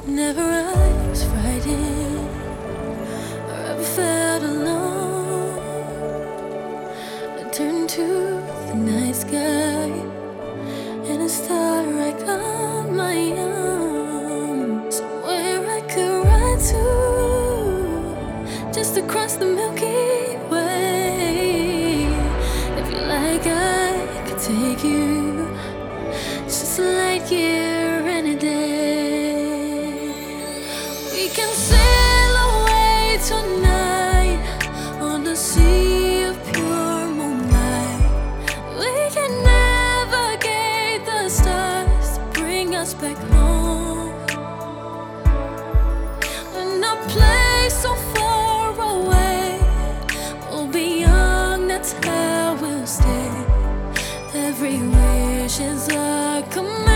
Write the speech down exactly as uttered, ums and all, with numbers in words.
Never I was frightened or ever felt alone. I turned to the night sky and a star right on my own. Somewhere I could ride to, just across the Milky Way. If you like, I could take you just a light year any day. We can sail away tonight on the sea of pure moonlight. We can navigate the stars to bring us back home. In a place so far away, we'll be young, that's how we'll stay. Every wish is a command.